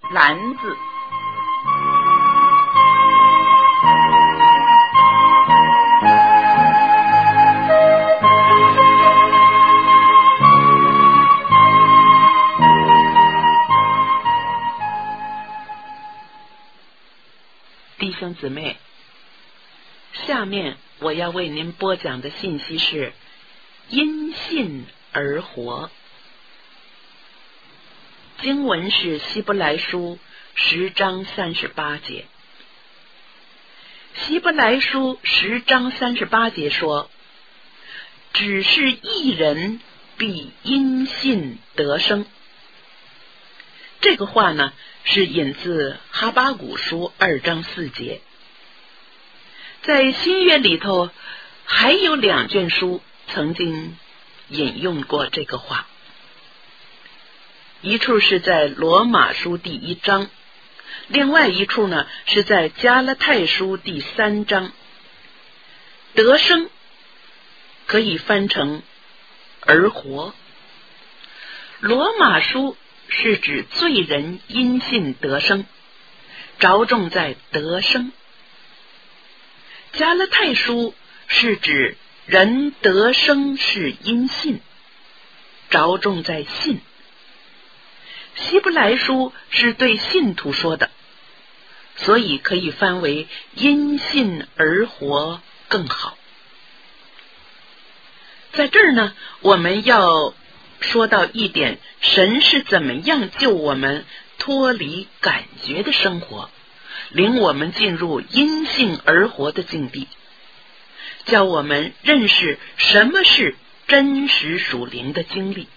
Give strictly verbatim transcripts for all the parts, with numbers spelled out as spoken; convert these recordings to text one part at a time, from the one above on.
篮子。弟兄姊妹，下面我要为您播讲的信息是因信而活。经文是希伯来书十章三十八节。希伯来书十章三十八节说，只是一人必因信得生。这个话呢，是引自哈巴谷书二章四节。在新约里头还有两卷书曾经引用过这个话，一处是在罗马书第一章，另外一处呢是在加拉太书第三章。得生可以翻成而活。罗马书是指罪人因信得生，着重在得生。加拉太书是指人得生是因信，着重在信。希伯来书是对信徒说的，所以可以翻为因信而活更好。在这儿呢，我们要说到一点，神是怎么样救我们脱离感觉的生活，领我们进入因信而活的境地，叫我们认识什么是真实属灵的经历。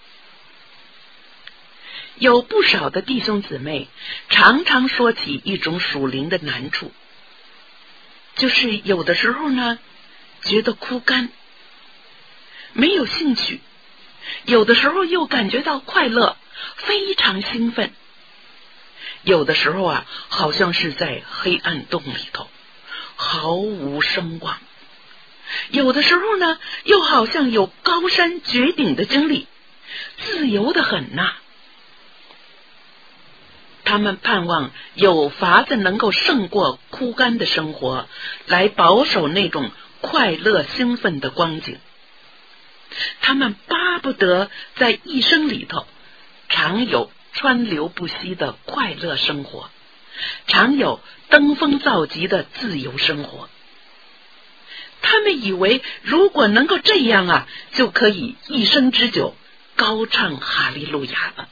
有不少的弟兄姊妹常常说起一种属灵的难处，就是有的时候呢觉得枯干，没有兴趣，有的时候又感觉到快乐，非常兴奋，有的时候啊好像是在黑暗洞里头毫无声望，有的时候呢又好像有高山绝顶的经历，自由得很呐、啊。他们盼望有法子能够胜过枯干的生活，来保守那种快乐兴奋的光景。他们巴不得在一生里头常有川流不息的快乐生活，常有登峰造极的自由生活。他们以为如果能够这样啊，就可以一生之久高唱哈利路亚了。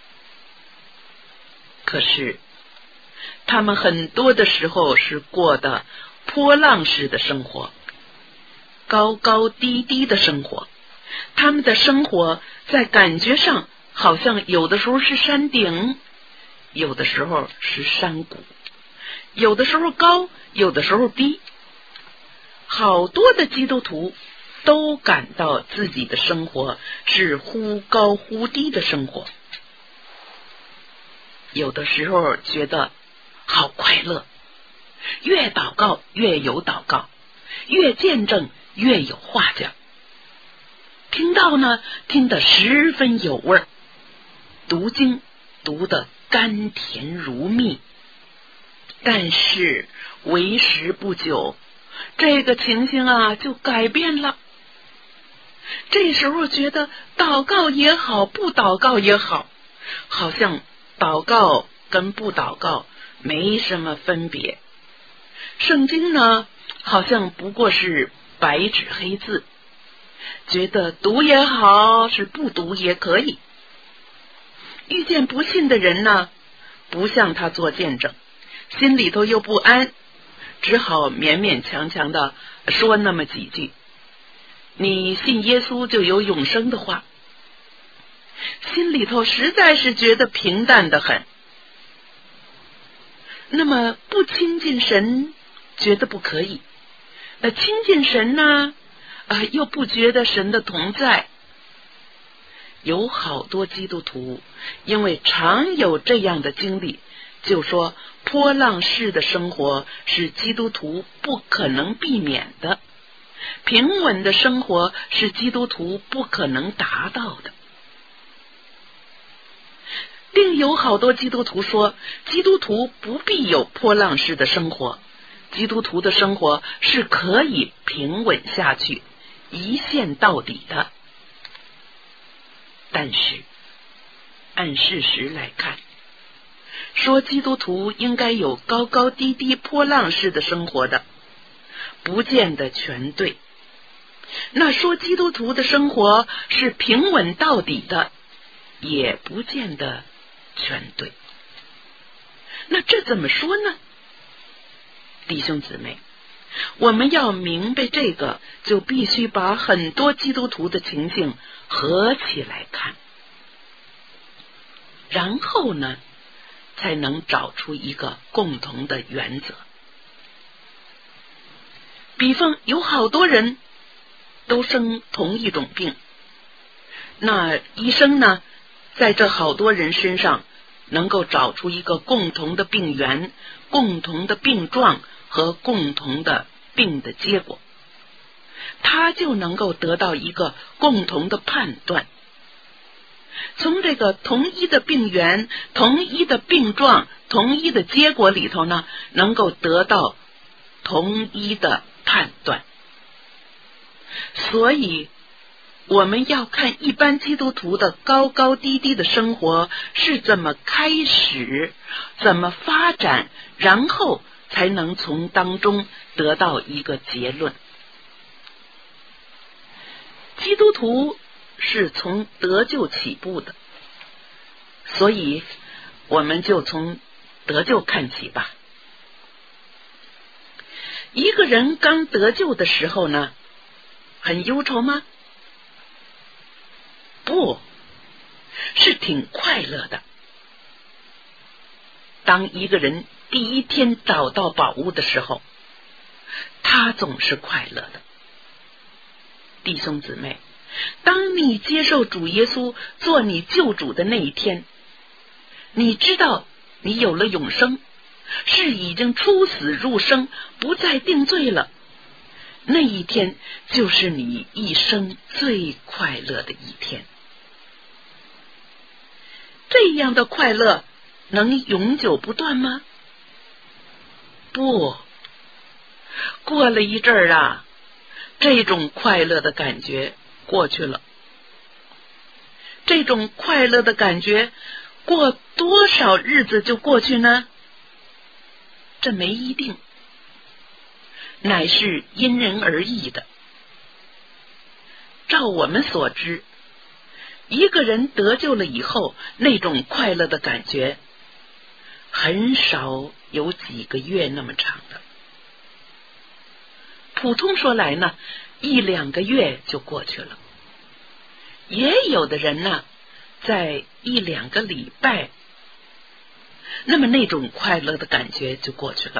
可是他们很多的时候是过的波浪式的生活，高高低低的生活。他们的生活在感觉上好像有的时候是山顶，有的时候是山谷，有的时候高，有的时候低。好多的基督徒都感到自己的生活是忽高忽低的生活，有的时候觉得好快乐，越祷告越有祷告，越见证越有话讲，听到呢听得十分有味儿，读经读得甘甜如蜜。但是为时不久，这个情形啊就改变了。这时候觉得祷告也好，不祷告也好，好像祷告跟不祷告没什么分别。圣经呢好像不过是白纸黑字，觉得读也好，是不读也可以。遇见不信的人呢，不向他做见证，心里头又不安，只好勉勉强强的说那么几句你信耶稣就有永生的话，心里头实在是觉得平淡得很。那么不亲近神觉得不可以，呃，亲近神呢、呃、又不觉得神的同在。有好多基督徒因为常有这样的经历，就说波浪式的生活是基督徒不可能避免的，平稳的生活是基督徒不可能达到的。 并有好多基督徒说，基督徒不必有波浪式的生活，基督徒的生活是可以平稳下去，一线到底的。但是按事实来看，说基督徒应该有高高低低波浪式的生活的，不见得全对。那说基督徒的生活是平稳到底的，也不见得全对。那这怎么说呢？弟兄姊妹，我们要明白这个，就必须把很多基督徒的情形合起来看，然后呢，才能找出一个共同的原则。比方有好多人都生同一种病，那医生呢，在这好多人身上能够找出一个共同的病源、共同的病状和共同的病的结果，他就能够得到一个共同的判断。从这个同一的病源、同一的病状、同一的结果里头呢，能够得到同一的判断。所以我们要看一般基督徒的高高低低的生活是怎么开始，怎么发展，然后才能从当中得到一个结论。基督徒是从得救起步的，所以我们就从得救看起吧。一个人刚得救的时候呢，很忧愁吗？不，是挺快乐的。当一个人第一天找到宝物的时候，他总是快乐的。弟兄姊妹，当你接受主耶稣做你救主的那一天，你知道你有了永生，是已经出死入生，不再定罪了。那一天就是你一生最快乐的一天。这样的快乐能永久不断吗？不，过了一阵儿啊，这种快乐的感觉过去了。这种快乐的感觉过多少日子就过去呢？这没一定，乃是因人而异的。照我们所知，一个人得救了以后，那种快乐的感觉很少有几个月那么长的。普通说来呢，一两个月就过去了。也有的人呢，在一两个礼拜，那么那种快乐的感觉就过去了。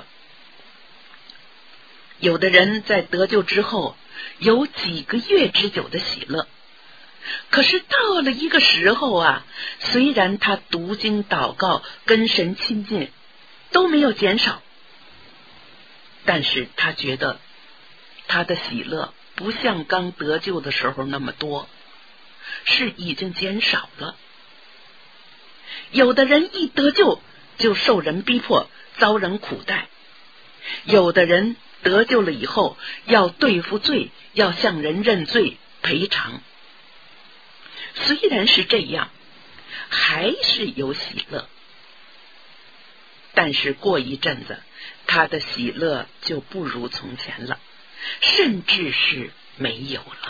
有的人在得救之后有几个月之久的喜乐，可是到了一个时候啊，虽然他读经祷告跟神亲近都没有减少，但是他觉得他的喜乐不像刚得救的时候那么多，是已经减少了。有的人一得救就受人逼迫，遭人苦待；有的人得救了以后要对付罪，要向人认罪赔偿。虽然是这样，还是有喜乐，但是过一阵子他的喜乐就不如从前了，甚至是没有了。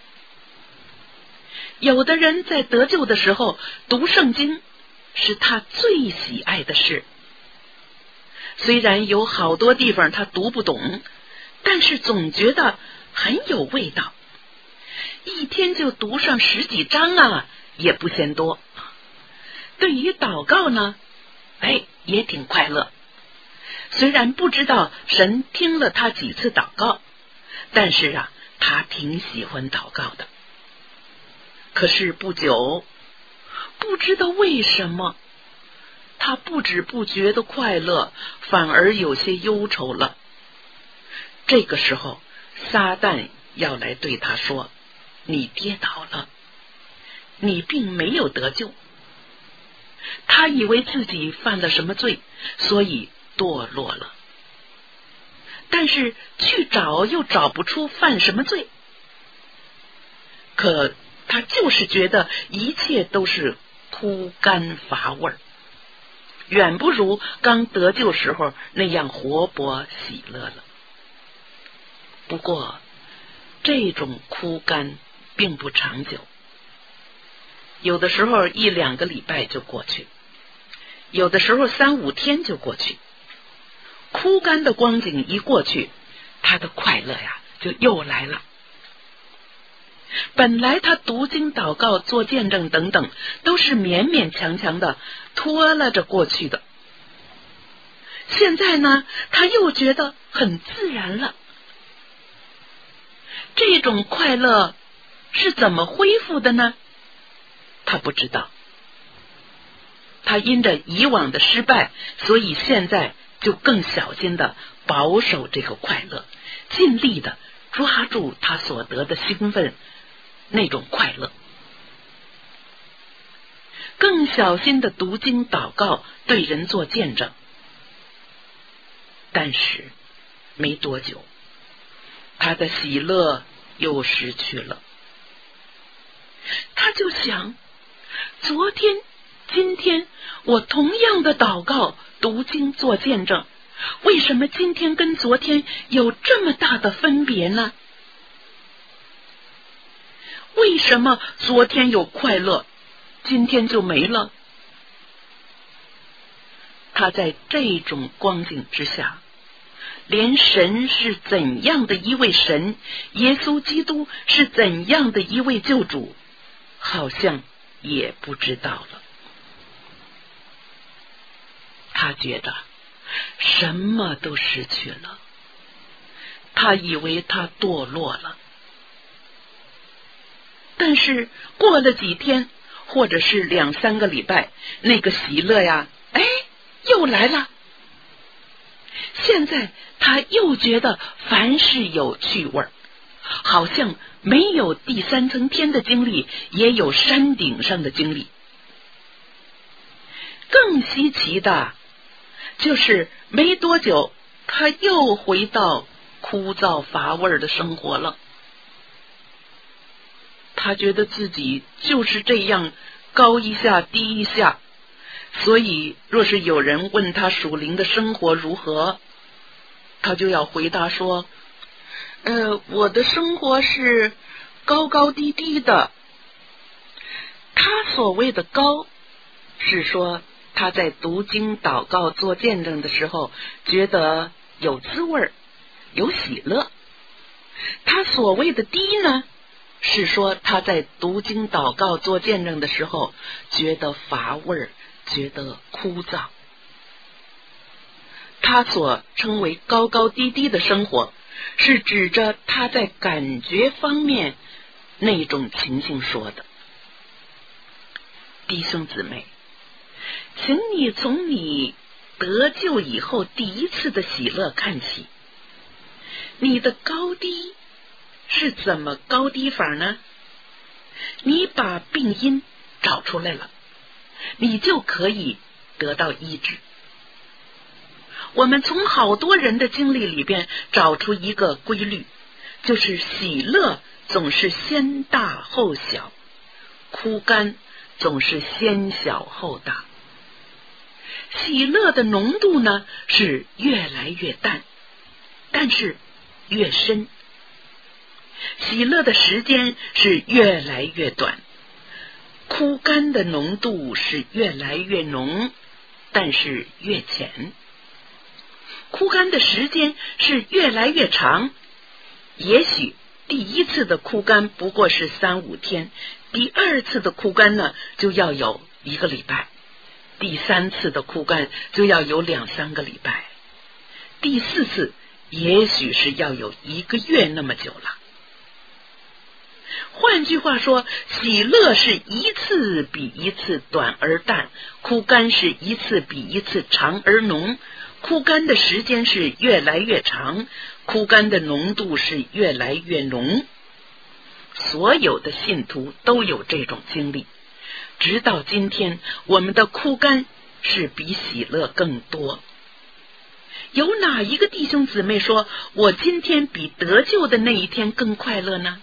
有的人在得救的时候读圣经是他最喜爱的事，虽然有好多地方他读不懂，但是总觉得很有味道，一天就读上十几章啊，也不嫌多。对于祷告呢，哎，也挺快乐。虽然不知道神听了他几次祷告，但是啊，他挺喜欢祷告的。可是不久，不知道为什么，他不知不觉的快乐，反而有些忧愁了。这个时候，撒旦要来对他说：你跌倒了，你并没有得救。 他以为自己犯了什么罪，所以堕落了。但是去找又找不出犯什么罪，可他就是觉得一切都是枯干乏味儿，远不如刚得救时候那样活泼喜乐了。不过这种枯干并不长久，有的时候一两个礼拜就过去，有的时候三五天就过去。枯干的光景一过去，他的快乐呀就又来了。本来他读经祷告做见证等等都是勉勉强强的拖拉着过去的，现在呢他又觉得很自然了。这种快乐是怎么恢复的呢？他不知道。他因着以往的失败，所以现在就更小心的保守这个快乐，尽力的抓住他所得的兴奋，那种快乐，更小心的读经祷告，对人做见证。但是没多久，他的喜乐又失去了。他就想，昨天今天我同样的祷告读经做见证，为什么今天跟昨天有这么大的分别呢？为什么昨天有快乐，今天就没了？他在这种光景之下，连神是怎样的一位神，耶稣基督是怎样的一位救主，好像也不知道了。他觉得什么都失去了，他以为他堕落了。但是过了几天，或者是两三个礼拜，那个喜乐呀，哎，又来了。现在他又觉得凡事有趣味，好像没有第三层天的经历，也有山顶上的经历。更稀奇的就是没多久，他又回到枯燥乏味的生活了。他觉得自己就是这样高一下低一下，所以若是有人问他属灵的生活如何，他就要回答说，呃，我的生活是高高低低的。他所谓的高，是说他在读经祷告做见证的时候觉得有滋味，有喜乐。他所谓的低呢，是说他在读经祷告做见证的时候觉得乏味，觉得枯燥。他所称为高高低低的生活，是指着他在感觉方面那种情形说的。弟兄姊妹，请你从你得救以后第一次的喜乐看起，你的高低是怎么高低法呢？你把病因找出来了，你就可以得到医治。我们从好多人的经历里边找出一个规律，就是喜乐总是先大后小，枯干总是先小后大。喜乐的浓度呢是越来越淡，但是越深。喜乐的时间是越来越短，枯干的浓度是越来越浓，但是越浅。枯干的时间是越来越长，也许第一次的枯干不过是三五天，第二次的枯干呢就要有一个礼拜，第三次的枯干就要有两三个礼拜，第四次也许是要有一个月那么久了。换句话说，喜乐是一次比一次短而淡，枯干是一次比一次长而浓。枯干的时间是越来越长，枯干的浓度是越来越浓。所有的信徒都有这种经历， 直到今天，我们的枯干是比喜乐更多。有哪一个弟兄姊妹说，我今天比得救的那一天更快乐呢？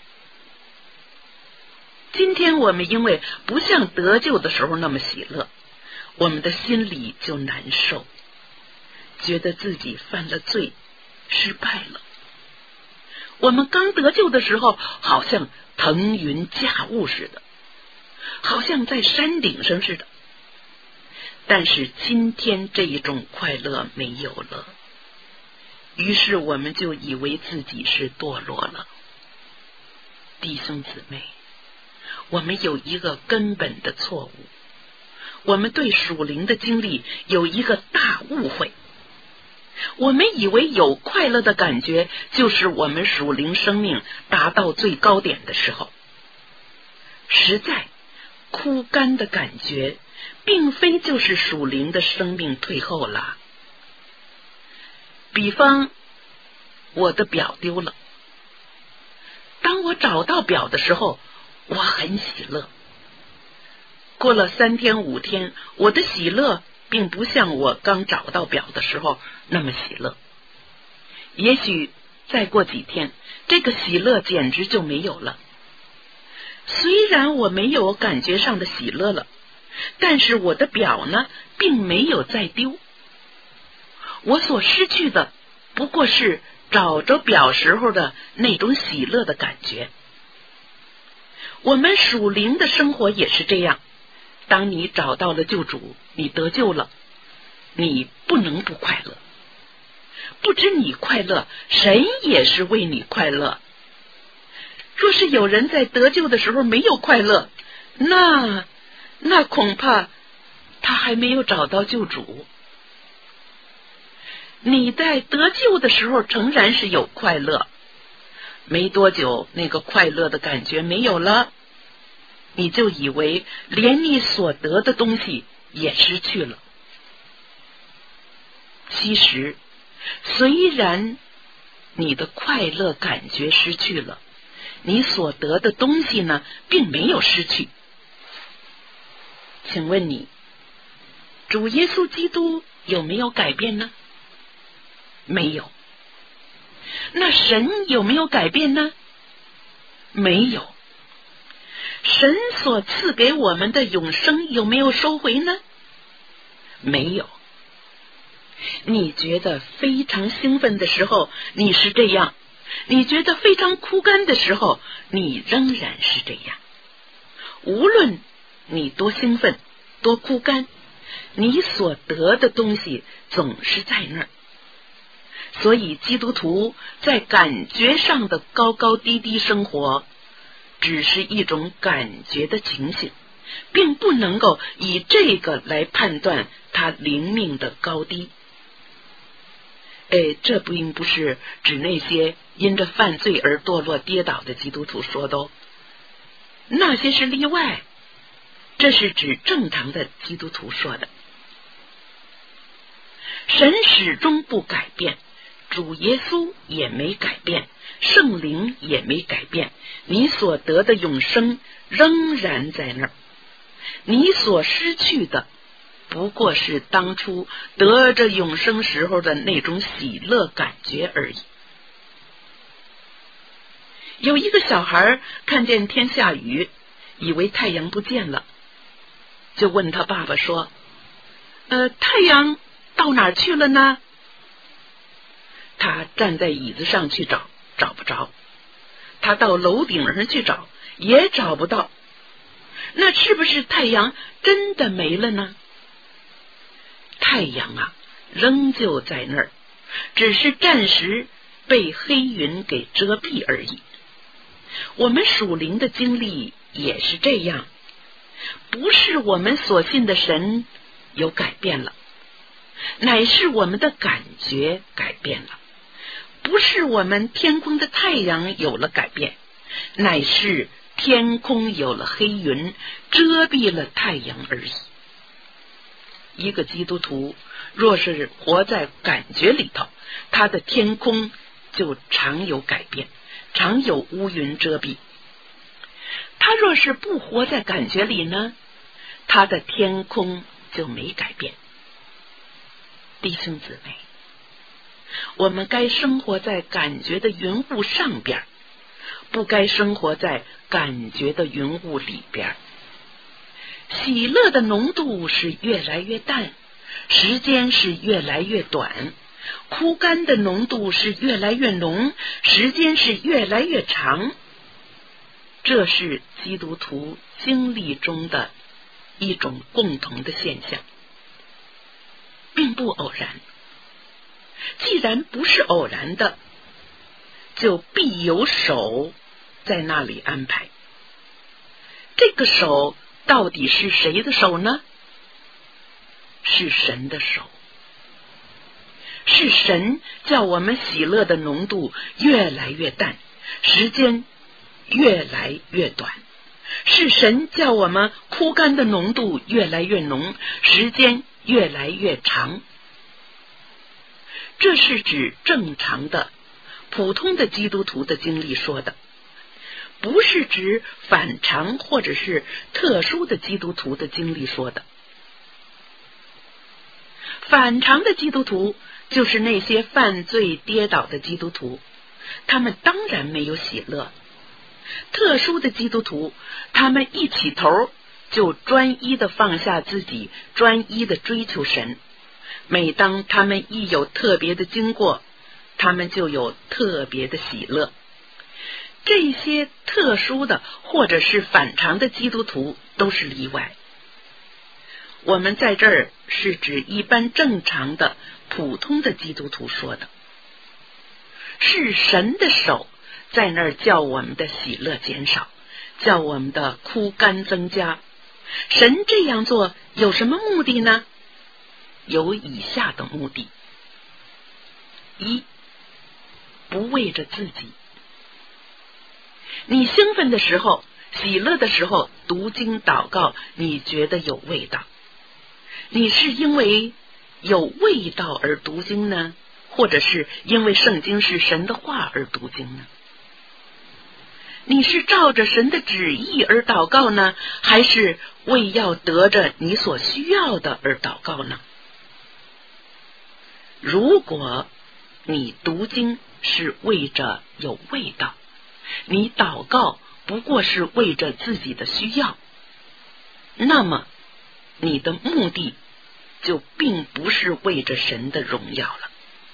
今天我们因为不像得救的时候那么喜乐，我们的心里就难受，觉得自己犯了罪，失败了。我们刚得救的时候，好像腾云驾雾似的，好像在山顶上似的。但是今天这一种快乐没有了，于是我们就以为自己是堕落了。弟兄姊妹，我们有一个根本的错误，我们对属灵的经历有一个大误会。我们以为有快乐的感觉，就是我们属灵生命达到最高点的时候。实在枯干的感觉并非就是属灵的生命退后了。比方我的表丢了，当我找到表的时候，我很喜乐。过了三天五天，我的喜乐并不像我刚找到表的时候那么喜乐。也许再过几天，这个喜乐简直就没有了。虽然我没有感觉上的喜乐了，但是我的表呢，并没有再丢。我所失去的不过是找着表时候的那种喜乐的感觉。我们属灵的生活也是这样，当你找到了救主，你得救了，你不能不快乐。不止你快乐，神也是为你快乐。若是有人在得救的时候没有快乐，那那恐怕他还没有找到救主。你在得救的时候诚然是有快乐，没多久那个快乐的感觉没有了，你就以为连你所得的东西也失去了。其实虽然你的快乐感觉失去了，你所得的东西呢，并没有失去。请问你，主耶稣基督有没有改变呢？没有。那神有没有改变呢？没有。神所赐给我们的永生有没有收回呢？没有。你觉得非常兴奋的时候，你是这样；你觉得非常枯干的时候，你仍然是这样。无论你多兴奋，多枯干，你所得的东西总是在那儿。所以基督徒在感觉上的高高低低生活，只是一种感觉的情形，并不能够以这个来判断他灵命的高低。哎，这并不是指那些因着犯罪而堕落跌倒的基督徒说的哦，那些是例外，这是指正常的基督徒说的。神始终不改变，主耶稣也没改变，圣灵也没改变，你所得的永生仍然在那儿。你所失去的不过是当初得着永生时候的那种喜乐感觉而已。有一个小孩看见天下雨，以为太阳不见了，就问他爸爸说，呃，太阳到哪儿去了呢？他站在椅子上去找，找不着；他到楼顶上去找，也找不到。那是不是太阳真的没了呢？太阳啊，仍旧在那儿，只是暂时被黑云给遮蔽而已。我们属灵的经历也是这样，不是我们所信的神有改变了，乃是我们的感觉改变了；不是我们天空的太阳有了改变，乃是天空有了黑云遮蔽了太阳而已。一个基督徒若是活在感觉里头，他的天空就常有改变，常有乌云遮蔽。他若是不活在感觉里呢， 他的天空就没改变。弟兄姊妹，我们该生活在感觉的云雾上边，不该生活在感觉的云雾里边。喜乐的浓度是越来越淡，时间是越来越短，枯干的浓度是越来越浓，时间是越来越长。这是基督徒经历中的一种共同的现象，并不偶然。既然不是偶然的，就必有手在那里安排。这个手到底是谁的手呢？是神的手。是神叫我们喜乐的浓度越来越淡，时间越来越短。是神叫我们枯干的浓度越来越浓，时间越来越长。这是指正常的、普通的基督徒的经历说的，不是指反常或者是特殊的基督徒的经历说的。反常的基督徒就是那些犯罪跌倒的基督徒，他们当然没有喜乐。特殊的基督徒，他们一起头就专一的放下自己，专一的追求神。每当他们一有特别的经过，他们就有特别的喜乐。这些特殊的或者是反常的基督徒都是例外。我们在这儿是指一般正常的普通的基督徒说的，是神的手在那儿叫我们的喜乐减少，叫我们的枯干增加。神这样做有什么目的呢？有以下的目的：一，不为着自己。你兴奋的时候，喜乐的时候，读经祷告，你觉得有味道，你是因为有味道而读经呢，或者是因为圣经是神的话而读经呢？你是照着神的旨意而祷告呢，还是为要得着你所需要的而祷告呢？如果你读经是为着有味道，你祷告不过是为着自己的需要，那么你的目的就并不是为着神的荣耀了。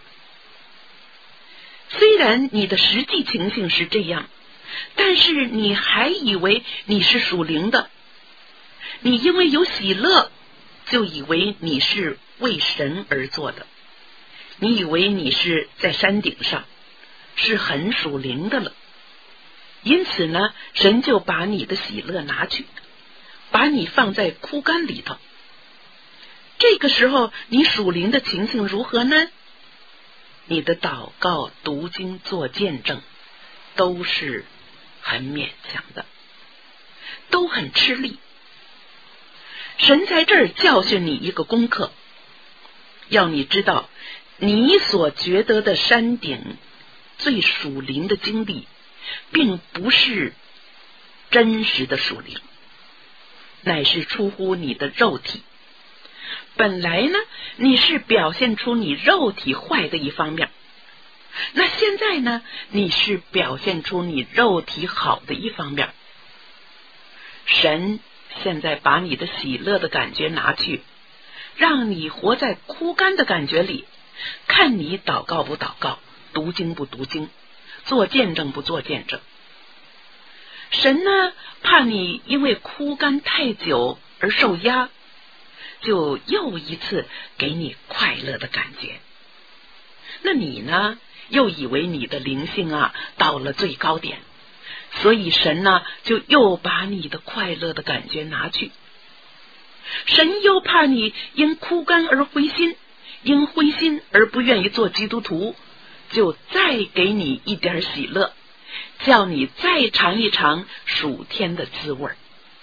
虽然你的实际情形是这样，但是你还以为你是属灵的，你因为有喜乐，就以为你是为神而做的，你以为你是在山顶上，是很属灵的了。因此呢，神就把你的喜乐拿去，把你放在枯干里头。这个时候你属灵的情形如何呢？你的祷告、读经、做见证都是很勉强的，都很吃力。神在这儿教训你一个功课，要你知道你所觉得的山顶最属灵的经历并不是真实的属灵，乃是出乎你的肉体。本来呢，你是表现出你肉体坏的一方面，那现在呢，你是表现出你肉体好的一方面。神现在把你的喜乐的感觉拿去，让你活在枯干的感觉里，看你祷告不祷告，读经不读经，做见证不做见证。神呢，怕你因为枯干太久而受压，就又一次给你快乐的感觉。那你呢，又以为你的灵性啊到了最高点，所以神呢就又把你的快乐的感觉拿去。神又怕你因枯干而灰心，因灰心而不愿意做基督徒，就再给你一点喜乐，叫你再尝一尝属天的滋味。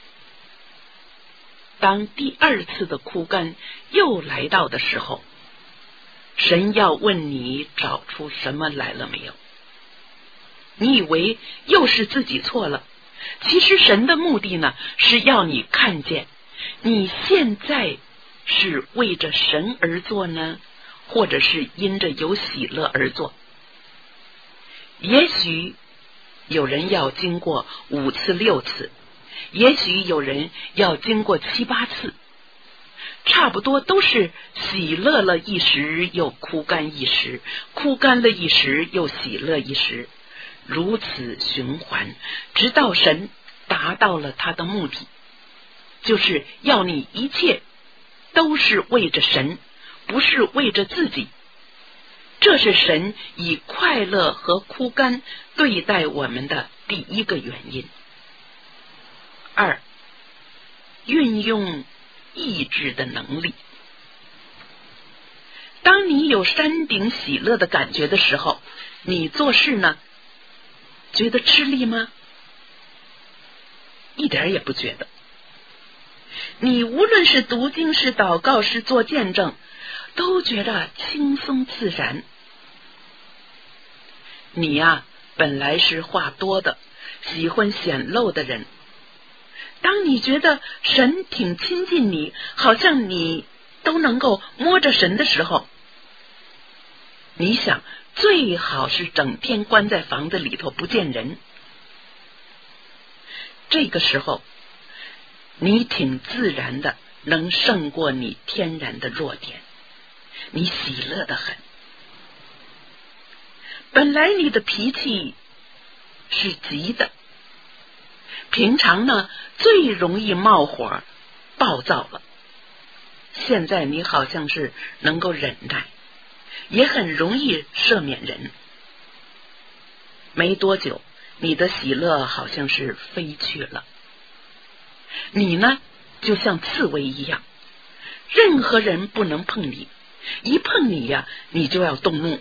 当第二次的枯干又来到的时候，神要问你找出什么来了没有？你以为又是自己错了，其实神的目的呢，是要你看见你现在是为着神而做呢，或者是因着有喜乐而做？也许有人要经过五次六次，也许有人要经过七八次，差不多都是喜乐了一时又枯干一时，枯干了一时又喜乐一时，如此循环，直到神达到了他的目的，就是要你一切都是为着神，不是为着自己。这是神以快乐和枯干对待我们的第一个原因。二，运用意志的能力。当你有山顶喜乐的感觉的时候，你做事呢，觉得吃力吗？一点也不觉得。你无论是读经是祷告是做见证，都觉得轻松自然。你呀、啊，本来是话多的，喜欢显露的人，当你觉得神挺亲近你，好像你都能够摸着神的时候，你想最好是整天关在房子里头不见人。这个时候你挺自然的，能胜过你天然的弱点，你喜乐得很。本来你的脾气是急的，平常呢最容易冒火暴躁了，现在你好像是能够忍耐，也很容易赦免人。没多久你的喜乐好像是飞去了，你呢就像刺猬一样，任何人不能碰你，一碰你呀、啊、你就要动怒。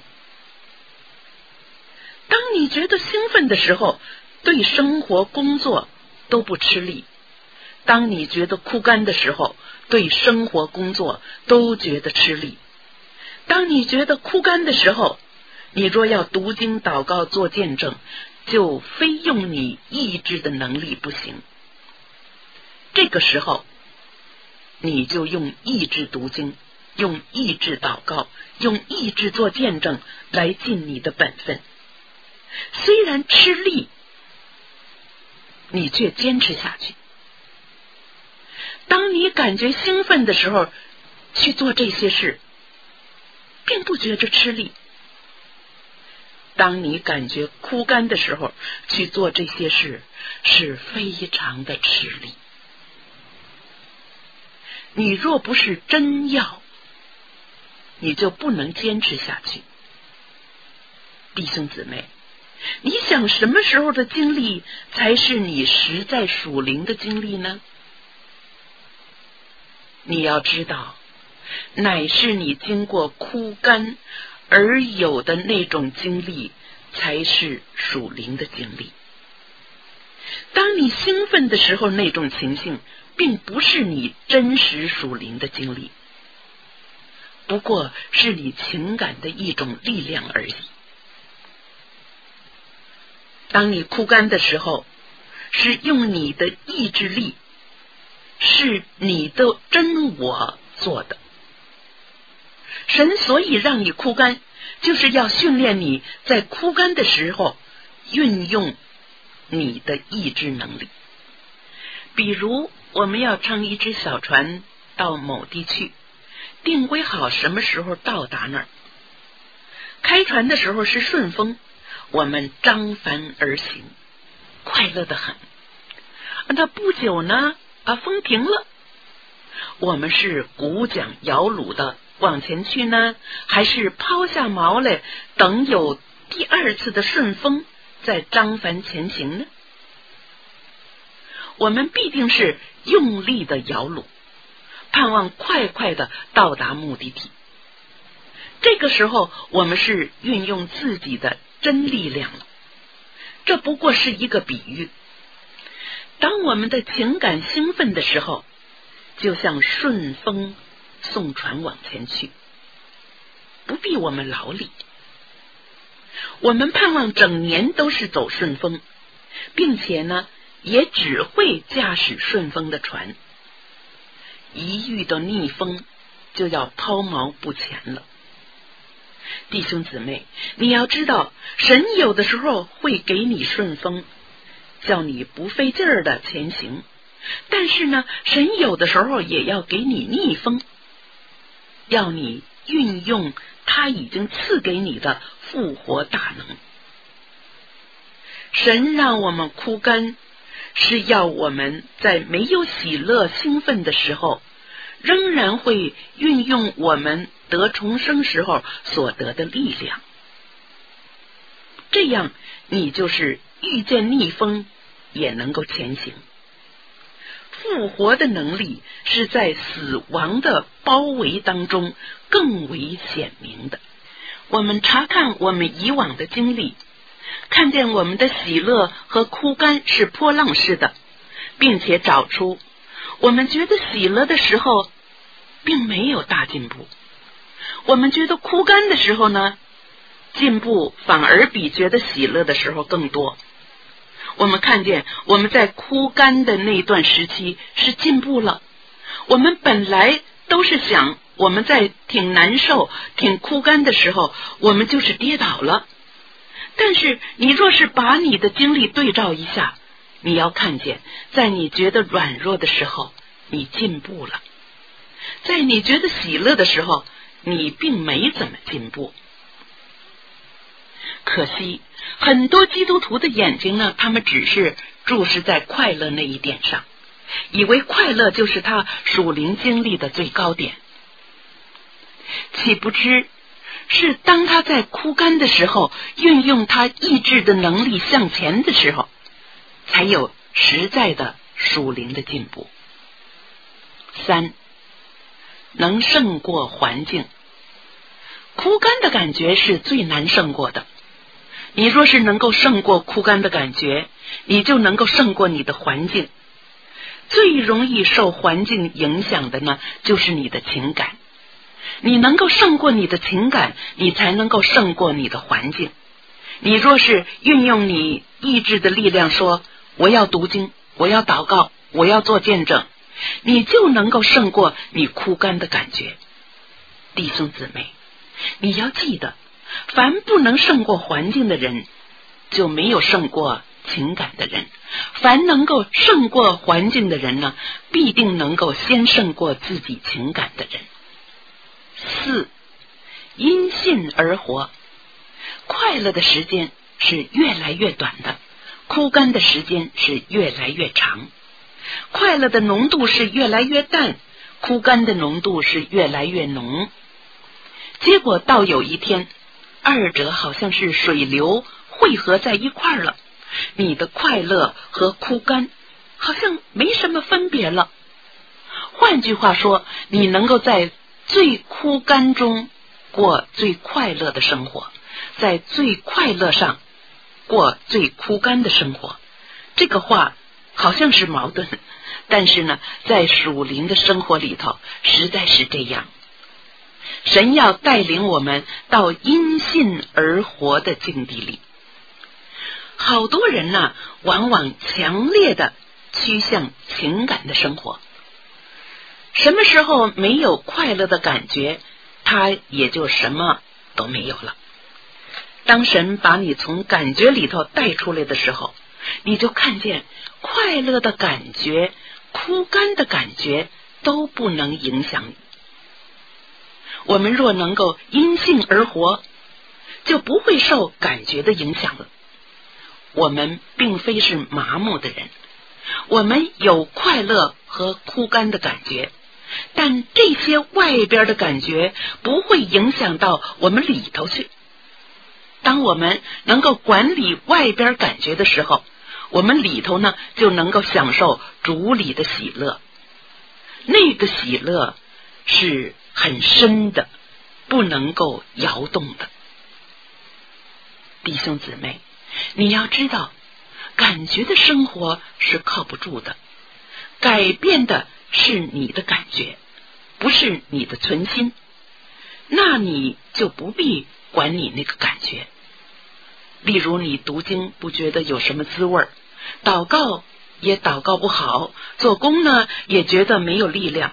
当你觉得兴奋的时候，对生活工作都不吃力；当你觉得枯干的时候，对生活工作都觉得吃力。当你觉得枯干的时候，你若要读经祷告做见证，就非用你意志的能力不行。这个时候你就用意志读经，用意志祷告，用意志做见证，来尽你的本分。虽然吃力，你却坚持下去。当你感觉兴奋的时候，去做这些事，并不觉着吃力；当你感觉枯干的时候，去做这些事，是非常的吃力。你若不是真要，你就不能坚持下去。弟兄姊妹，你想什么时候的经历才是你实在属灵的经历呢？你要知道，乃是你经过枯干而有的那种经历才是属灵的经历。当你兴奋的时候，那种情形并不是你真实属灵的经历，不过是你情感的一种力量而已。当你枯干的时候，是用你的意志力，是你的真我做的。神所以让你枯干，就是要训练你在枯干的时候运用你的意志能力。比如我们要乘一只小船到某地去，定规好什么时候到达那儿。开船的时候是顺风，我们张帆而行，快乐得很。那不久呢，啊，风停了，我们是鼓桨摇橹的往前去呢，还是抛下锚来等有第二次的顺风再张帆前行呢？我们必定是用力的摇橹，盼望快快的到达目的地。这个时候我们是运用自己的真力量了，这不过是一个比喻。当我们的情感兴奋的时候，就像顺风送船往前去，不必我们劳力。我们盼望整年都是走顺风，并且呢也只会驾驶顺风的船。 一遇到逆风就要抛锚不前了。弟兄姊妹，你要知道，神有的时候会给你顺风，叫你不费劲儿的前行，但是呢，神有的时候也要给你逆风，要你运用他已经赐给你的复活大能。神让我们枯干，是要我们在没有喜乐兴奋的时候，仍然会运用我们得重生时候所得的力量，这样你就是遇见逆风也能够前行。复活的能力是在死亡的包围当中更为显明的。我们查看我们以往的经历，看见我们的喜乐和枯干是波浪式的，并且找出我们觉得喜乐的时候并没有大进步，我们觉得枯干的时候呢，进步反而比觉得喜乐的时候更多。我们看见我们在枯干的那段时期是进步了，我们本来都是想我们在挺难受挺枯干的时候我们就是跌倒了，但是你若是把你的经历对照一下，你要看见在你觉得软弱的时候你进步了，在你觉得喜乐的时候你并没怎么进步。可惜很多基督徒的眼睛呢，他们只是注视在快乐那一点上，以为快乐就是他属灵经历的最高点，岂不知是当他在枯干的时候，运用他意志的能力向前的时候，才有实在的属灵的进步。三，能胜过环境。枯干的感觉是最难胜过的，你若是能够胜过枯干的感觉，你就能够胜过你的环境。最容易受环境影响的呢，就是你的情感。你能够胜过你的情感，你才能够胜过你的环境。你若是运用你意志的力量说，我要读经，我要祷告，我要做见证，你就能够胜过你枯干的感觉。弟兄姊妹，你要记得，凡不能胜过环境的人，就没有胜过情感的人；凡能够胜过环境的人呢，必定能够先胜过自己情感的人。四，因信而活。快乐的时间是越来越短的，枯干的时间是越来越长。快乐的浓度是越来越淡，枯干的浓度是越来越浓。结果到有一天，二者好像是水流汇合在一块儿了，你的快乐和枯干好像没什么分别了。换句话说，你能够在最枯干中过最快乐的生活，在最快乐上过最枯干的生活。这个话好像是矛盾，但是呢，在属灵的生活里头实在是这样。神要带领我们到因信而活的境地里。好多人呢，往往强烈的趋向情感的生活。什么时候没有快乐的感觉，他也就什么都没有了。当神把你从感觉里头带出来的时候，你就看见快乐的感觉、枯干的感觉都不能影响你。我们若能够因信而活，就不会受感觉的影响了。我们并非是麻木的人，我们有快乐和枯干的感觉，但这些外边的感觉不会影响到我们里头去。当我们能够管理外边感觉的时候，我们里头呢就能够享受主里的喜乐。那个喜乐是很深的，不能够摇动的。弟兄姊妹，你要知道，感觉的生活是靠不住的，改变的是你的感觉，不是你的存心。那你就不必管你那个感觉。例如你读经不觉得有什么滋味，祷告也祷告不好，做工呢也觉得没有力量，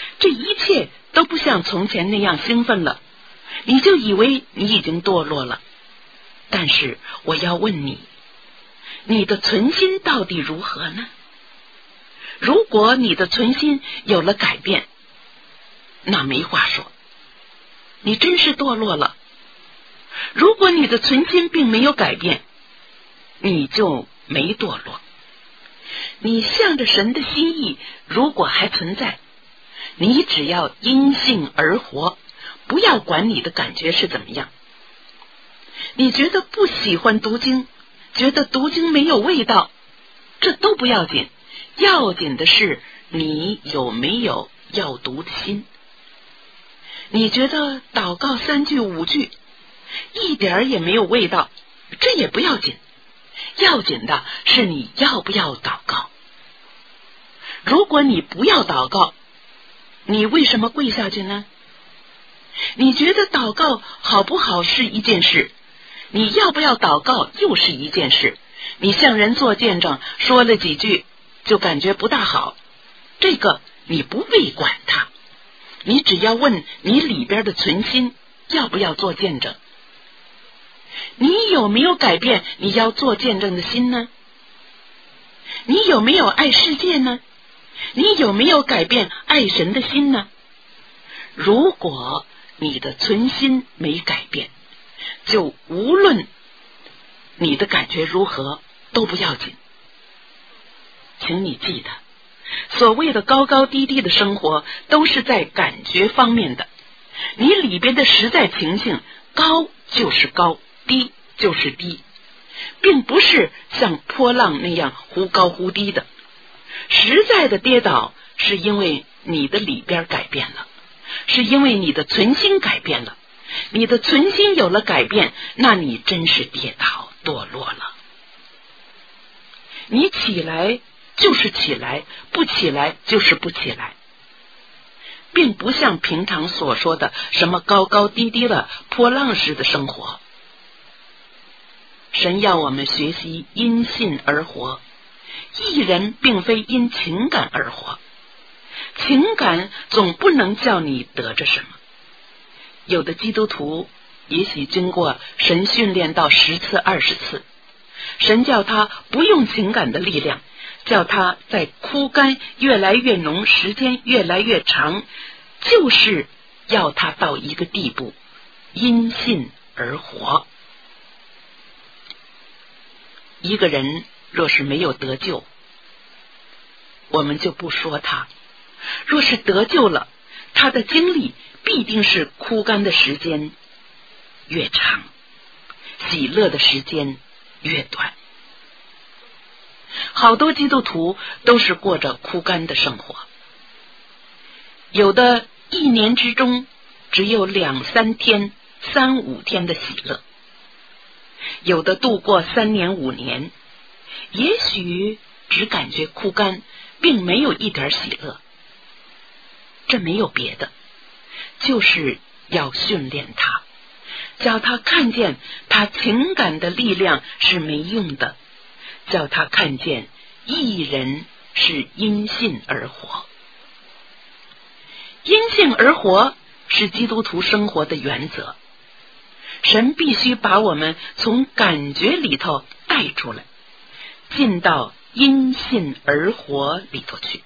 这一切都不像从前那样兴奋了，你就以为你已经堕落了。但是我要问你，你的存心到底如何呢？如果你的存心有了改变，那没话说，你真是堕落了。如果你的存心并没有改变，你就没堕落。你向着神的心意如果还存在，你只要因信而活，不要管你的感觉是怎么样。你觉得不喜欢读经，觉得读经没有味道，这都不要紧，要紧的是你有没有要读的心。你觉得祷告三句五句一点也没有味道，这也不要紧，要紧的是你要不要祷告。如果你不要祷告，你为什么跪下去呢？你觉得祷告好不好是一件事，你要不要祷告又是一件事。你向人做见证，说了几句就感觉不大好，这个你不必管它，你只要问你里边的存心要不要做见证。你有没有改变你要做见证的心呢？你有没有爱世界呢？你有没有改变爱神的心呢？如果你的存心没改变，就无论你的感觉如何都不要紧。请你记得，所谓的高高低低的生活都是在感觉方面的，你里边的实在情形高就是高，低就是低，并不是像波浪那样忽高忽低的。实在的跌倒是因为你的里边改变了，是因为你的存心改变了。你的存心有了改变，那你真是跌倒堕落了。你起来就是起来，不起来就是不起来，并不像平常所说的什么高高低低的波浪式的生活。神要我们学习因信而活，义人并非因情感而活，情感总不能叫你得着什么。有的基督徒也许经过神训练到十次二十次，神叫他不用情感的力量，叫他在枯干越来越浓，时间越来越长，就是要他到一个地步，因信而活。一个人若是没有得救，我们就不说他；若是得救了，他的经历必定是枯干的时间越长，喜乐的时间越短。好多基督徒都是过着枯干的生活，有的一年之中只有两三天、三五天的喜乐，有的度过三年五年，也许只感觉枯干，并没有一点喜乐。这没有别的，就是要训练他，叫他看见他情感的力量是没用的，叫他看见义人是因信而活。因信而活是基督徒生活的原则，神必须把我们从感觉里头带出来，进到因信而活里头去。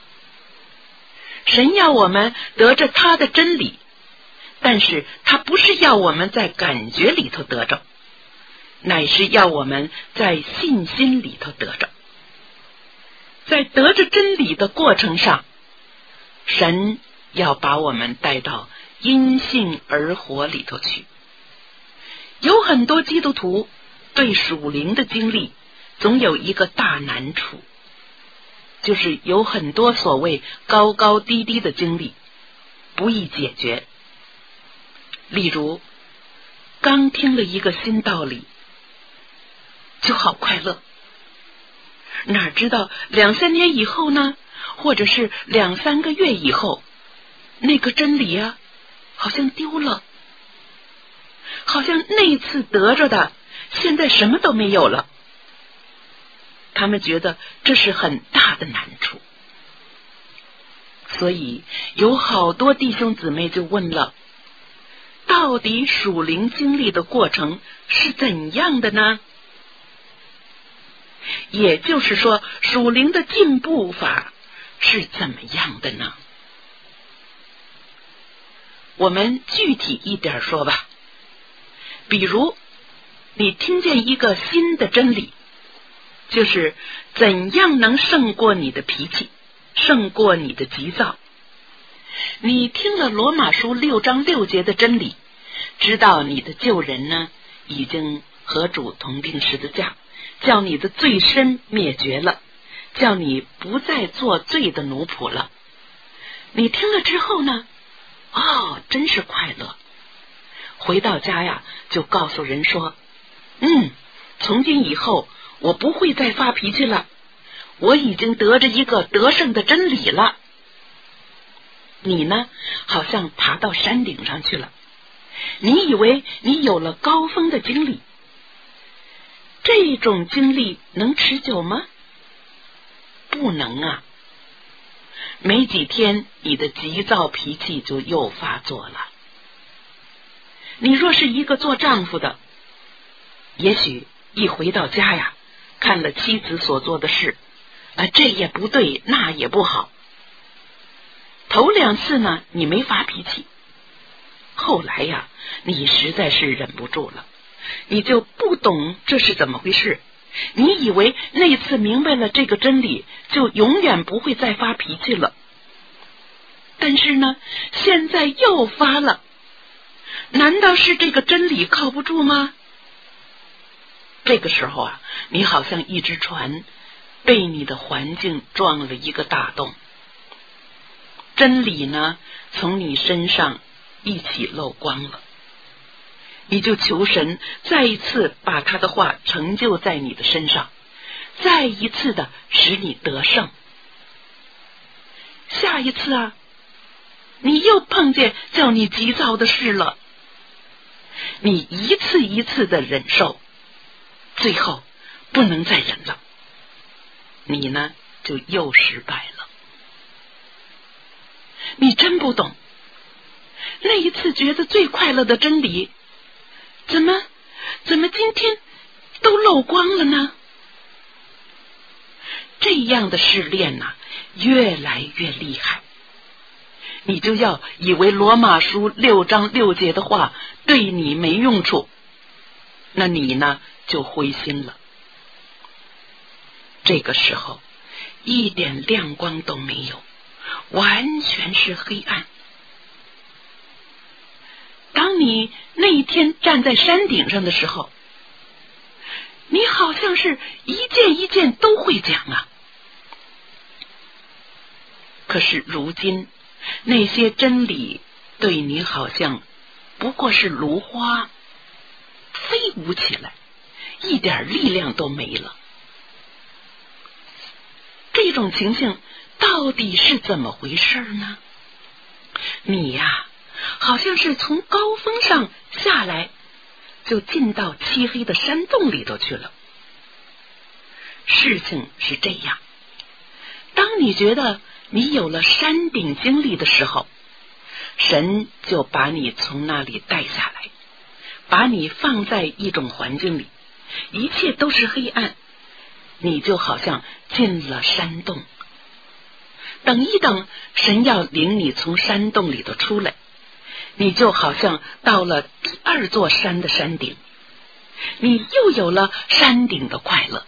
神要我们得着他的真理，但是他不是要我们在感觉里头得着，乃是要我们在信心里头得着。在得着真理的过程上，神要把我们带到因信而活里头去。有很多基督徒对属灵的经历总有一个大难处，就是有很多所谓高高低低的经历不易解决。例如刚听了一个新道理就好快乐，哪知道两三年以后呢，或者是两三个月以后，那个真理啊好像丢了，好像那次得着的现在什么都没有了。他们觉得这是很大的难处。 所以有好多弟兄姊妹就问了，到底属灵经历的过程是怎样的呢？也就是说，属灵的进步法是怎么样的呢？我们具体一点说吧，比如你听见一个新的真理，就是怎样能胜过你的脾气，胜过你的急躁。你听了罗马书六章六节的真理，知道你的旧人呢已经和主同定十字架，叫你的罪身灭绝了，叫你不再做罪的奴仆了。你听了之后呢，哦，真是快乐。回到家呀，就告诉人说，嗯，从今以后我不会再发脾气了，我已经得着一个得胜的真理了。你呢，好像爬到山顶上去了，你以为你有了高峰的经历，这种经历能持久吗？不能啊！没几天，你的急躁脾气就又发作了。你若是一个做丈夫的，也许一回到家呀，看了妻子所做的事，啊，这也不对，那也不好。头两次呢，你没发脾气，后来呀，你实在是忍不住了，你就不懂这是怎么回事。你以为那次明白了这个真理，就永远不会再发脾气了。但是呢，现在又发了，难道是这个真理靠不住吗？这个时候啊，你好像一只船被你的环境撞了一个大洞，真理呢从你身上一起漏光了。你就求神再一次把他的话成就在你的身上，再一次的使你得胜。下一次啊，你又碰见叫你急躁的事了，你一次一次的忍受，最后不能再忍了，你呢就又失败了。你真不懂，那一次觉得最快乐的真理，怎么怎么今天都漏光了呢？这样的试炼呐、啊，越来越厉害，你就要以为罗马书六章六节的话对你没用处，那你呢就灰心了。这个时候一点亮光都没有，完全是黑暗。当你那一天站在山顶上的时候，你好像是一件一件都会讲啊。可是如今那些真理对你好像不过是芦花飞舞起来，一点力量都没了。这种情形到底是怎么回事呢？你呀，好像是从高峰上下来，就进到漆黑的山洞里头去了。事情是这样，当你觉得你有了山顶经历的时候，神就把你从那里带下来，把你放在一种环境里，一切都是黑暗，你就好像进了山洞。等一等，神要领你从山洞里头出来，你就好像到了第二座山的山顶，你又有了山顶的快乐。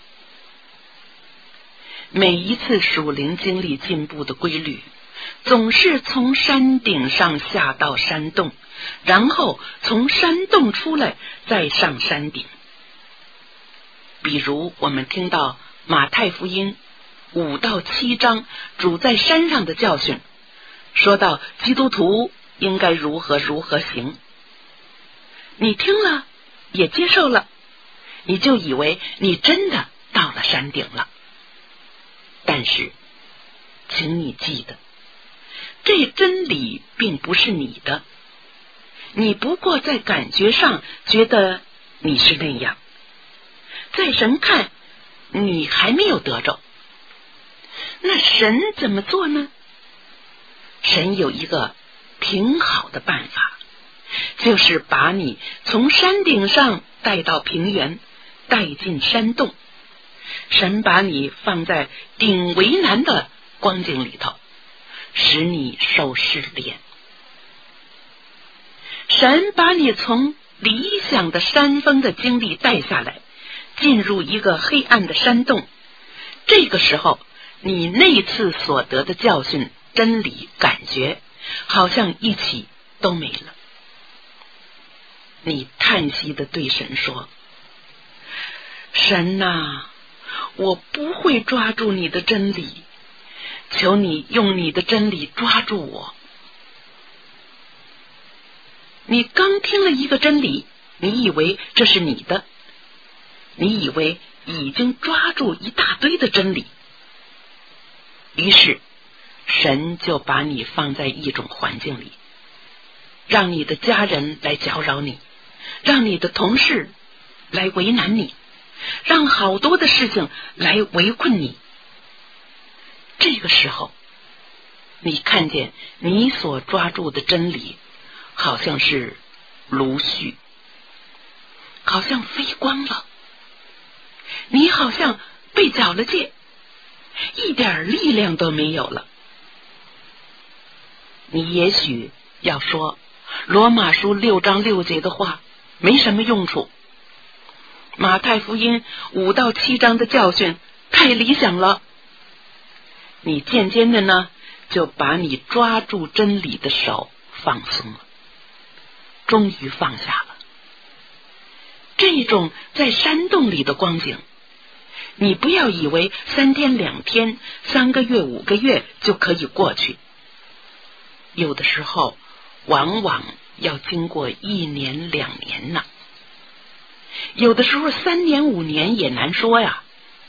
每一次属灵经历进步的规律，总是从山顶上下到山洞，然后从山洞出来再上山顶。比如我们听到马太福音五到七章主在山上的教训，说到基督徒应该如何如何行，你听了也接受了，你就以为你真的到了山顶了。但是请你记得，这真理并不是你的，你不过在感觉上觉得你是那样，在神看你还没有得着。那神怎么做呢？ 神有一个挺好的办法，就是把你从山顶上带到平原，带进山洞。神把你放在顶为难的光景里头，使你受试炼。神把你从理想的山峰的经历带下来，进入一个黑暗的山洞。这个时候，你那次所得的教训、真理、感觉，好像一起都没了。你叹息地对神说：神啊，我不会抓住你的真理，求你用你的真理抓住我。你刚听了一个真理，你以为这是你的，你以为已经抓住一大堆的真理，于是神就把你放在一种环境里，让你的家人来搅扰你，让你的同事来为难你，让好多的事情来围困你。这个时候，你看见你所抓住的真理好像是芦絮，好像飞光了，你好像被缴了戒，一点力量都没有了。你也许要说罗马书六章六节的话没什么用处，马太福音五到七章的教训太理想了。你渐渐的呢，就把你抓住真理的手放松了，终于放下了。这种在山洞里的光景，你不要以为三天两天、三个月五个月就可以过去，有的时候往往要经过一年两年呢，有的时候三年五年也难说呀。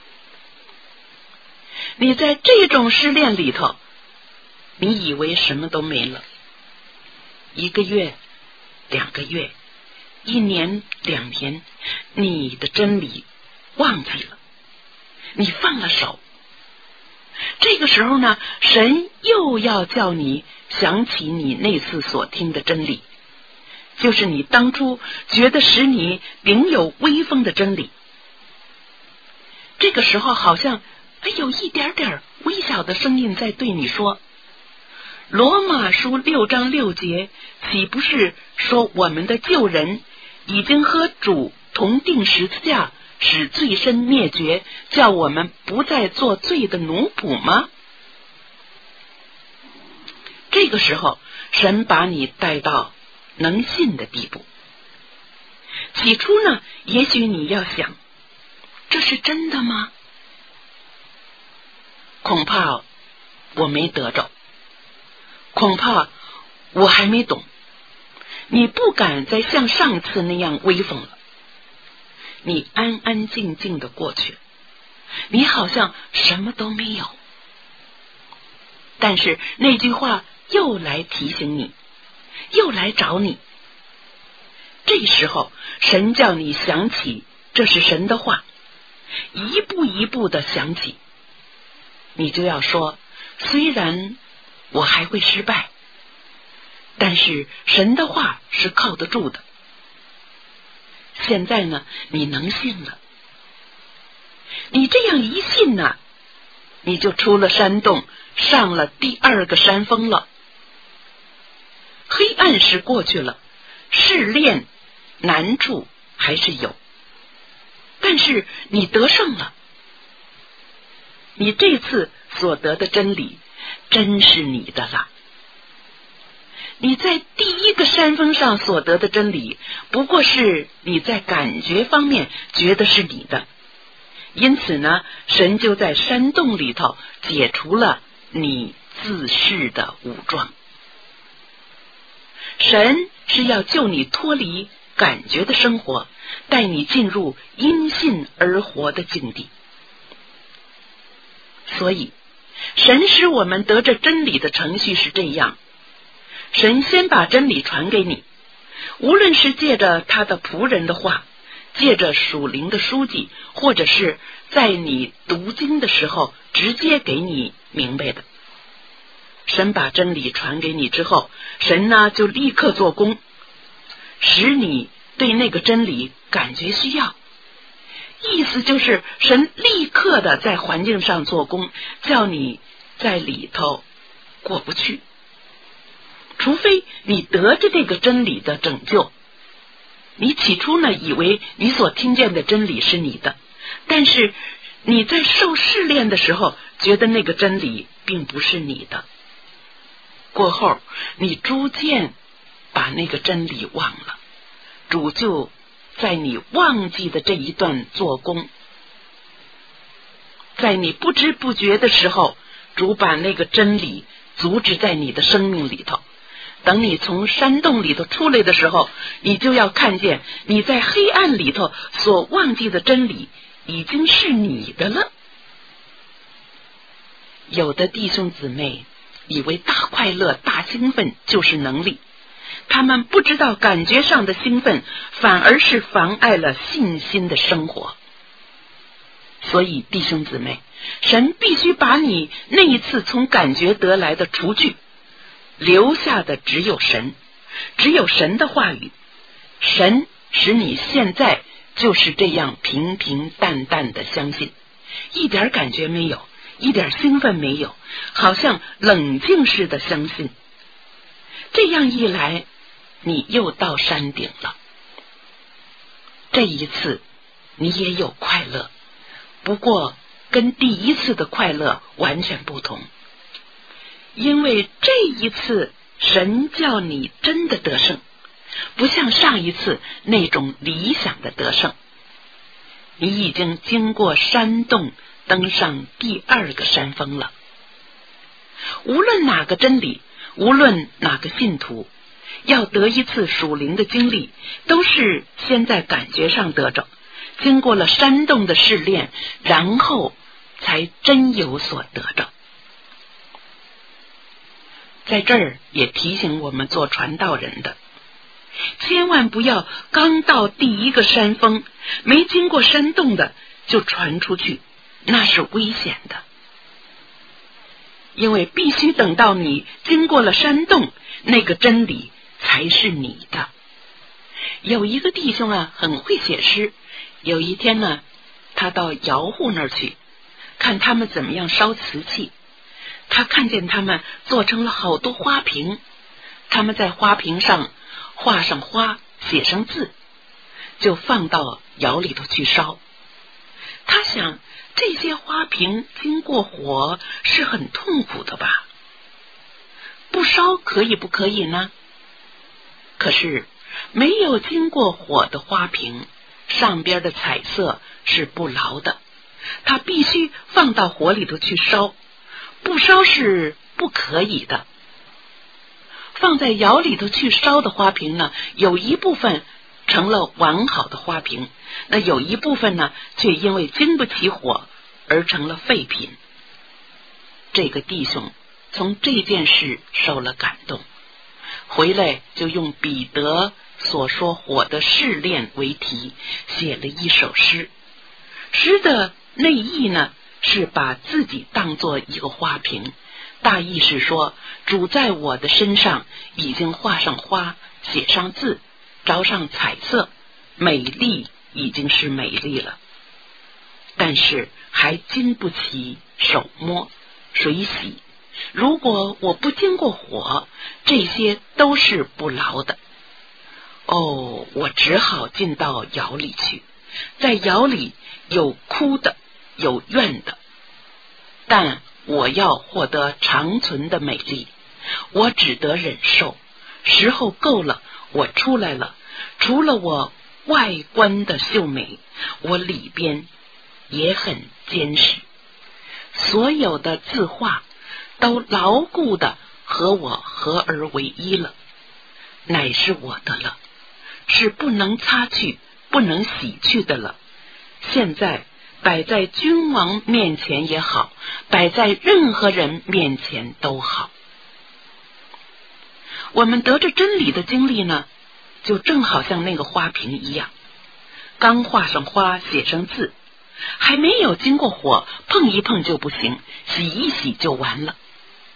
你在这种试炼里头，你以为什么都没了，一个月两个月一年两年，你的真理忘记了，你放了手。这个时候呢，神又要叫你想起你那次所听的真理，就是你当初觉得使你顶有威风的真理。这个时候好像还有一点点微小的声音在对你说，罗马书六章六节岂不是说我们的旧人已经和主同定十字架，使罪身灭绝，叫我们不再做罪的奴仆吗？这个时候神把你带到能信的地步。起初呢，也许你要想，这是真的吗？恐怕我没得着，恐怕我还没懂，你不敢再像上次那样威风了。你安安静静的过去，你好像什么都没有。但是那句话又来提醒你，又来找你。这时候神叫你想起这是神的话，一步一步的想起，你就要说，虽然我还会失败，但是神的话是靠得住的。现在呢，你能信了。你这样一信呢，你就出了山洞，上了第二个山峰了。黑暗是过去了，试炼难处还是有，但是你得胜了。你这次所得的真理真是你的了。你在第一个山峰上所得的真理，不过是你在感觉方面觉得是你的，因此呢，神就在山洞里头解除了你自恃的武装。神是要救你脱离感觉的生活，带你进入因信而活的境地。所以神使我们得着真理的程序是这样，神先把真理传给你，无论是借着他的仆人的话，借着属灵的书籍，或者是在你读经的时候直接给你明白的。 神把真理传给你之后，神呢就立刻做工，使你对那个真理感觉需要。意思就是神立刻的在环境上做工，叫你在里头过不去。除非你得着这个真理的拯救，你起初呢以为你所听见的真理是你的，但是你在受试炼的时候觉得那个真理并不是你的，过后你逐渐把那个真理忘了，主就在你忘记的这一段做工，在你不知不觉的时候，主把那个真理阻止在你的生命里头。等你从山洞里头出来的时候，你就要看见你在黑暗里头所忘记的真理已经是你的了。有的弟兄姊妹以为大快乐大兴奋就是能力，他们不知道感觉上的兴奋反而是妨碍了信心的生活。所以弟兄姊妹，神必须把你那一次从感觉得来的除去，留下的只有神，只有神的话语。神使你现在就是这样平平淡淡的相信，一点感觉没有，一点兴奋没有，好像冷静似的相信。这样一来，你又到山顶了。这一次你也有快乐，不过跟第一次的快乐完全不同，因为这一次神叫你真的得胜，不像上一次那种理想的得胜。你已经经过山洞，登上第二个山峰了。无论哪个真理，无论哪个信徒，要得一次属灵的经历，都是先在感觉上得着，经过了山洞的试炼，然后才真有所得着。在这儿也提醒我们做传道人的，千万不要刚到第一个山峰，没经过山洞的就传出去，那是危险的。因为必须等到你经过了山洞，那个真理才是你的。有一个弟兄啊，很会写诗。有一天呢，他到窑户那儿去，看他们怎么样烧瓷器。他看见他们做成了好多花瓶，他们在花瓶上画上花，写上字，就放到窑里头去烧。他想，这些花瓶经过火是很痛苦的吧？不烧可以不可以呢？可是没有经过火的花瓶，上边的彩色是不牢的，它必须放到火里头去烧，不烧是不可以的。放在窑里头去烧的花瓶呢，有一部分成了完好的花瓶，那有一部分呢，却因为经不起火而成了废品。这个弟兄从这件事受了感动，回来就用彼得所说火的试炼为题，写了一首诗。诗的内意呢，是把自己当作一个花瓶，大意是说，主在我的身上已经画上花，写上字，着上彩色，美丽已经是美丽了，但是还经不起手摸水洗。如果我不经过火，这些都是不牢的。哦，我只好进到窑里去，在窑里有哭的，有怨的，但我要获得长存的美丽，我只得忍受。时候够了，我出来了，除了我外观的秀美，我里边也很坚实。所有的字画都牢固的和我合而为一了，乃是我的了，是不能擦去不能洗去的了。现在摆在君王面前也好，摆在任何人面前都好。我们得着真理的经历呢，就正好像那个花瓶一样，刚画上花，写上字，还没有经过火，碰一碰就不行，洗一洗就完了。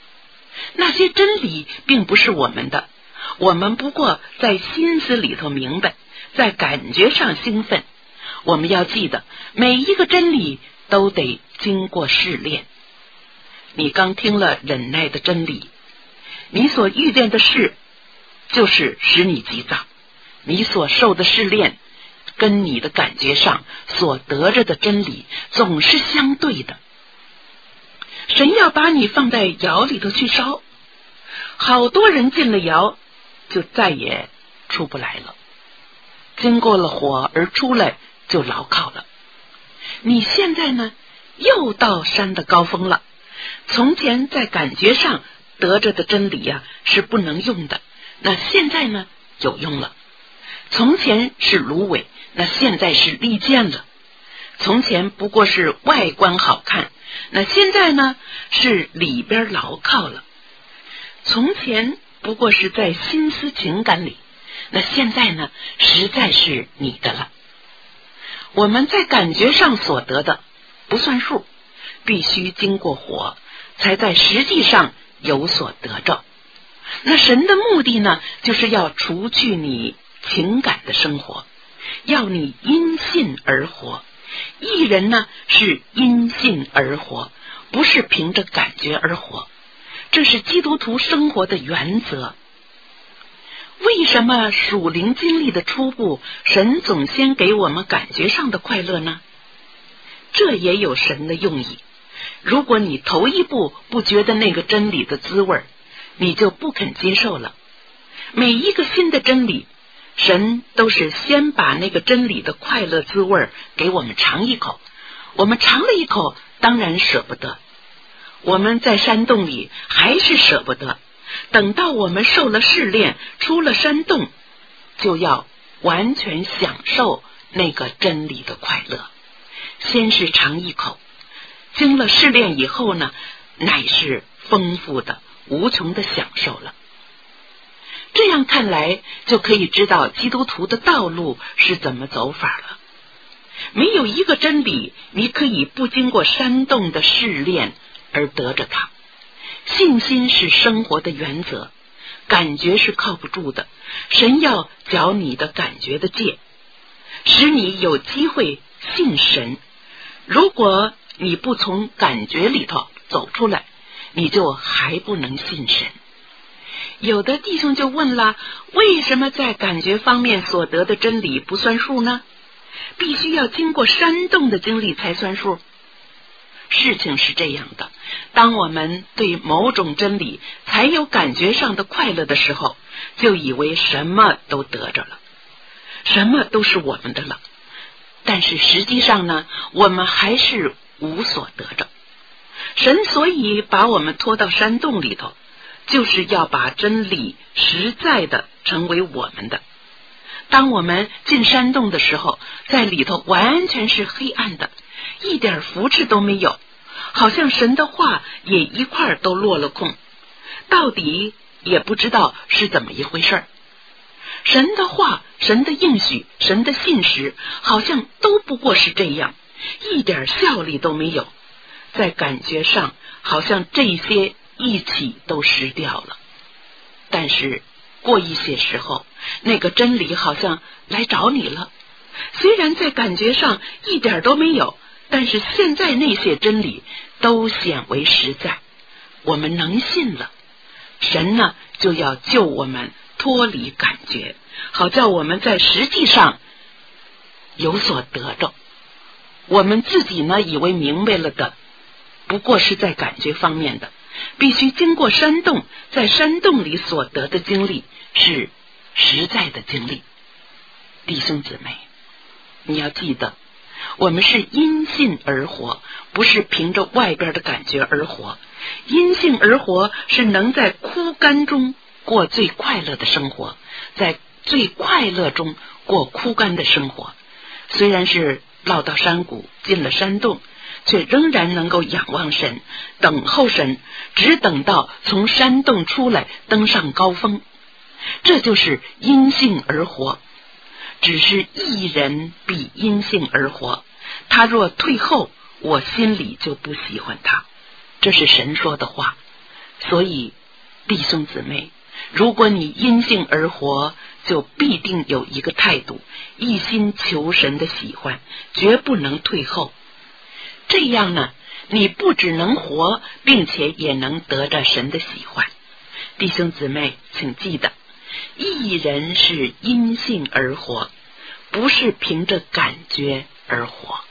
那些真理并不是我们的，我们不过在心思里头明白，在感觉上兴奋。我们要记得，每一个真理都得经过试炼。你刚听了忍耐的真理，你所遇见的事就是使你急躁，你所受的试炼跟你的感觉上所得着的真理总是相对的。神要把你放在窑里头去烧，好多人进了窑就再也出不来了，经过了火而出来就牢靠了。你现在呢，又到山的高峰了，从前在感觉上得着的真理呀、啊、是不能用的，那现在呢有用了。从前是芦苇，那现在是利剑了。从前不过是外观好看，那现在呢是里边牢靠了。从前不过是在心思情感里，那现在呢实在是你的了。我们在感觉上所得的不算数，必须经过火才在实际上有所得着。那神的目的呢，就是要除去你情感的生活，要你因信而活。义人呢是因信而活，不是凭着感觉而活，这是基督徒生活的原则。为什么属灵经历的初步，神总先给我们感觉上的快乐呢？这也有神的用意。如果你头一步不觉得那个真理的滋味，你就不肯接受了。每一个新的真理，神都是先把那个真理的快乐滋味给我们尝一口，我们尝了一口，当然舍不得。我们在山洞里还是舍不得，等到我们受了试炼，出了山洞，就要完全享受那个真理的快乐。先是尝一口，经了试炼以后呢，乃是丰富的无穷的享受了。这样看来，就可以知道基督徒的道路是怎么走法了。没有一个真理你可以不经过山洞的试炼而得着它。信心是生活的原则，感觉是靠不住的。神要缴你的感觉的戒，使你有机会信神。如果你不从感觉里头走出来，你就还不能信神。有的弟兄就问了，为什么在感觉方面所得的真理不算数呢？必须要经过山洞的经历才算数。事情是这样的，当我们对某种真理才有感觉上的快乐的时候，就以为什么都得着了，什么都是我们的了。但是实际上呢，我们还是无所得着。神所以把我们拖到山洞里头，就是要把真理实在的成为我们的。当我们进山洞的时候，在里头完全是黑暗的，一点扶持都没有，好像神的话也一块都落了空，到底也不知道是怎么一回事。神的话，神的应许，神的信实，好像都不过是这样，一点效力都没有。在感觉上，好像这些一起都失掉了。但是过一些时候，那个真理好像来找你了，虽然在感觉上一点都没有，但是现在那些真理都显为实在，我们能信了。神呢，就要救我们脱离感觉，好叫我们在实际上有所得着。我们自己呢，以为明白了的，不过是在感觉方面的，必须经过山洞，在山洞里所得的经历是实在的经历。弟兄姊妹，你要记得，我们是因信而活，不是凭着外边的感觉而活。因信而活是能在枯干中过最快乐的生活，在最快乐中过枯干的生活。虽然是落到山谷，进了山洞，却仍然能够仰望神，等候神，只等到从山洞出来，登上高峰。这就是因信而活。只是一人必因信而活，他若退后，我心里就不喜欢他。这是神说的话。所以弟兄姊妹，如果你因信而活，就必定有一个态度，一心求神的喜欢，绝不能退后。这样呢，你不只能活，并且也能得着神的喜欢。弟兄姊妹，请记得，义人是因信而活，不是凭着感觉而活。